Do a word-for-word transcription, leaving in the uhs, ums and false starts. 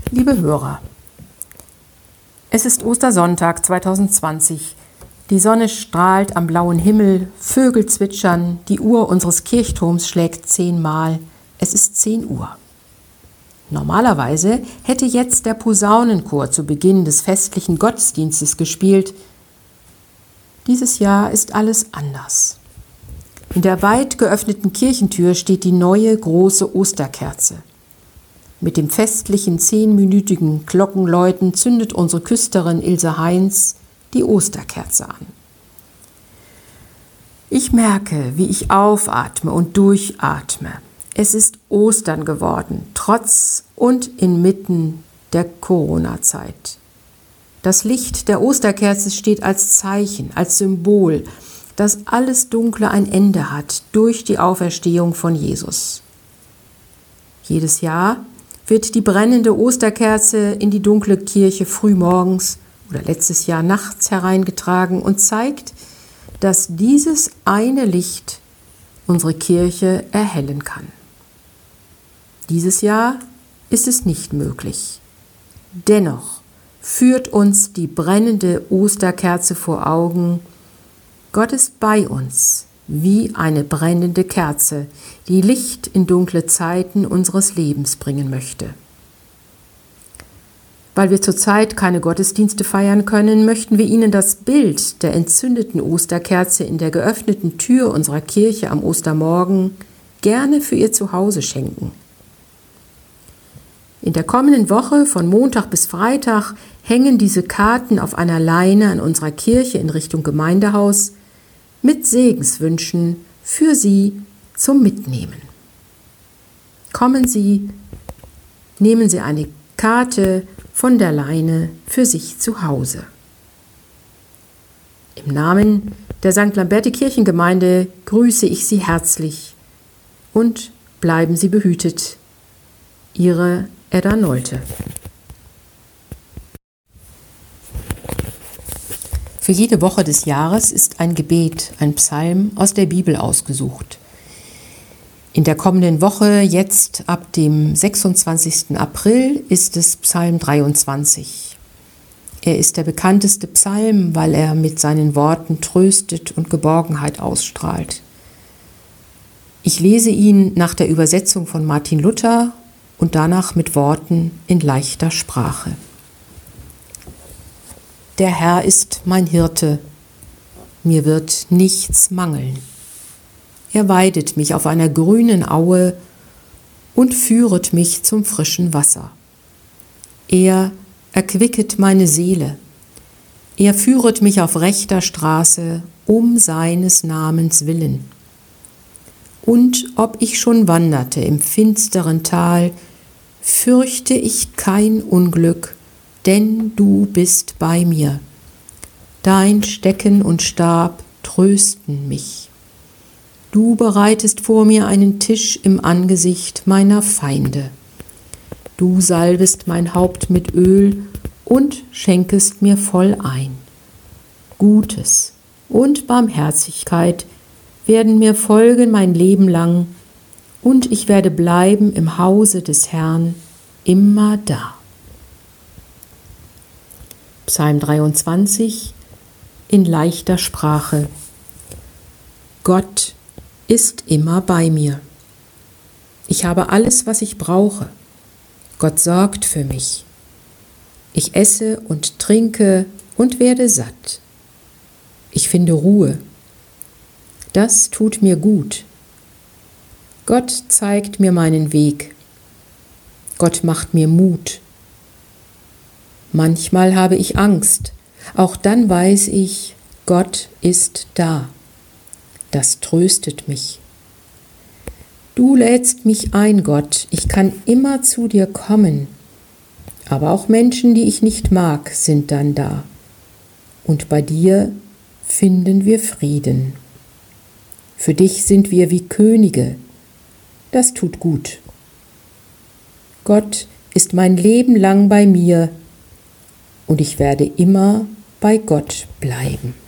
Liebe Hörer, es ist Ostersonntag zweitausendzwanzig. Die Sonne strahlt am blauen Himmel, Vögel zwitschern, die Uhr unseres Kirchturms schlägt zehnmal. Es ist zehn Uhr. Normalerweise hätte jetzt der Posaunenchor zu Beginn des festlichen Gottesdienstes gespielt. Dieses Jahr ist alles anders. In der weit geöffneten Kirchentür steht die neue große Osterkerze. Mit dem festlichen zehnminütigen Glockenläuten zündet unsere Küsterin Ilse Heinz die Osterkerze an. Ich merke, wie ich aufatme und durchatme. Es ist Ostern geworden, trotz und inmitten der Corona-Zeit. Das Licht der Osterkerze steht als Zeichen, als Symbol, dass alles Dunkle ein Ende hat durch die Auferstehung von Jesus. Jedes Jahr wird die brennende Osterkerze in die dunkle Kirche frühmorgens oder letztes Jahr nachts hereingetragen und zeigt, dass dieses eine Licht unsere Kirche erhellen kann. Dieses Jahr ist es nicht möglich. Dennoch führt uns die brennende Osterkerze vor Augen, Gott ist bei uns wie eine brennende Kerze, die Licht in dunkle Zeiten unseres Lebens bringen möchte. Weil wir zurzeit keine Gottesdienste feiern können, möchten wir Ihnen das Bild der entzündeten Osterkerze in der geöffneten Tür unserer Kirche am Ostermorgen gerne für Ihr Zuhause schenken. In der kommenden Woche von Montag bis Freitag hängen diese Karten auf einer Leine an unserer Kirche in Richtung Gemeindehaus mit Segenswünschen für Sie zum Mitnehmen. Kommen Sie, nehmen Sie eine Karte von der Leine für sich zu Hause. Im Namen der Sankt Lamberti Kirchengemeinde grüße ich Sie herzlich und bleiben Sie behütet. Ihre Edda Nolte. Für jede Woche des Jahres ist ein Gebet, ein Psalm aus der Bibel ausgesucht. In der kommenden Woche, jetzt ab dem sechsundzwanzigsten April, ist es Psalm dreiundzwanzig. Er ist der bekannteste Psalm, weil er mit seinen Worten tröstet und Geborgenheit ausstrahlt. Ich lese ihn nach der Übersetzung von Martin Luther und danach mit Worten in leichter Sprache. Der Herr ist mein Hirte, mir wird nichts mangeln. Er weidet mich auf einer grünen Aue und führet mich zum frischen Wasser. Er erquicket meine Seele. Er führet mich auf rechter Straße um seines Namens willen. Und ob ich schon wanderte im finsteren Tal, fürchte ich kein Unglück, denn du bist bei mir. Dein Stecken und Stab trösten mich. Du bereitest vor mir einen Tisch im Angesicht meiner Feinde. Du salbest mein Haupt mit Öl und schenkest mir voll ein. Gutes und Barmherzigkeit werden mir folgen mein Leben lang, und ich werde bleiben im Hause des Herrn immer da. Psalm dreiundzwanzig in leichter Sprache. Gott ist immer bei mir. Ich habe alles, was ich brauche. Gott sorgt für mich. Ich esse und trinke und werde satt. Ich finde Ruhe. Das tut mir gut. Gott zeigt mir meinen Weg. Gott macht mir Mut. Manchmal habe ich Angst, auch dann weiß ich, Gott ist da. Das tröstet mich. Du lädst mich ein, Gott, ich kann immer zu dir kommen. Aber auch Menschen, die ich nicht mag, sind dann da. Und bei dir finden wir Frieden. Für dich sind wir wie Könige. Das tut gut. Gott ist mein Leben lang bei mir und ich werde immer bei Gott bleiben.